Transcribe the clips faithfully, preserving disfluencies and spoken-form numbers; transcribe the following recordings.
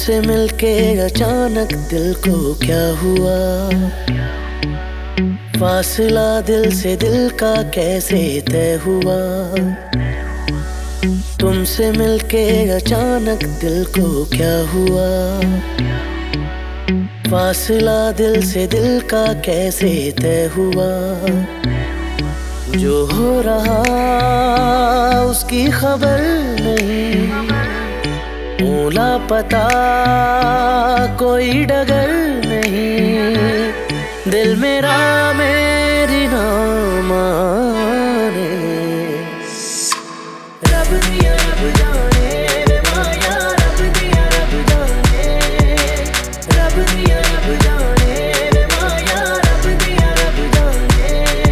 तुमसे मिलके अचानक दिल को क्या हुआ, फासला दिल से दिल का कैसे तय हुआ। तुमसे मिलके अचानक दिल को क्या हुआ, फासला दिल से दिल का कैसे तय हुआ। जो हो रहा उसकी खबर नहीं, भूला पता कोई डगर नहीं। दिल मेरा मेरी ना माने, रब दिया रब जाने रे माया, रब दिया रब जाने, रब दिया रब जाने रे माया, रब दिया रब जाने।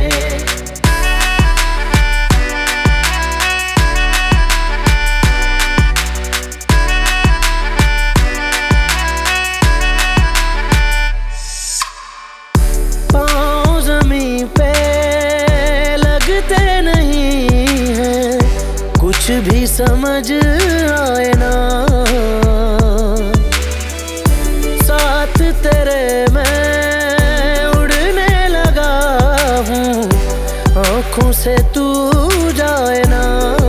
पाँव ज़मीं पे लगते नहीं हैं, कुछ भी समझ आए ना। साथ तेरे मैं उड़ने लगा हूँ, आँखों से तू जाए ना।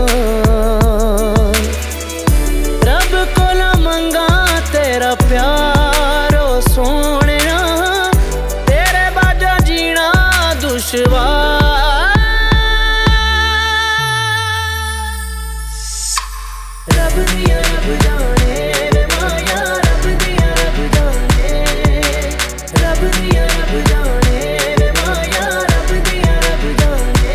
रब को ना मंगा तेरा प्यार ओ सोनिया, तेरे बाजा जीना दुश्वार। रब दिया रब जाने रे माया, रब दिया रब जाने, रब दिया रब जाने रे माया, रब दिया रब जाने।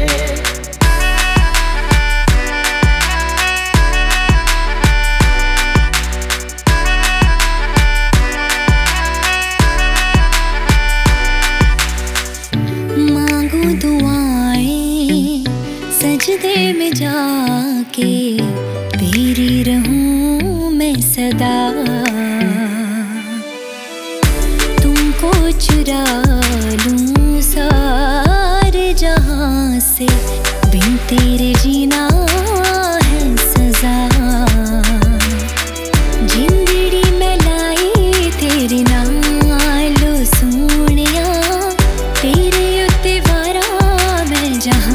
मांगू दुआएं सजदे में जाके, तेरी रहूं मैं सदा। तुमको चुरा लूं सारे जहां से, बिन तेरे जीना है सजा। जिंदड़ी में लाई तेरे नालो सोनिया, तेरे उत्ते वारा मैं जहां।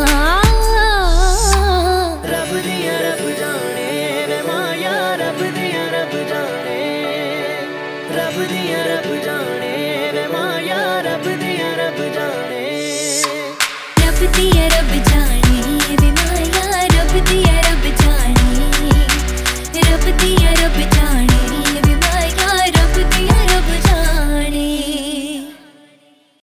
रब दिया रब जाने रे माया, रब दिया रब जाने, रब दिया रब जाने।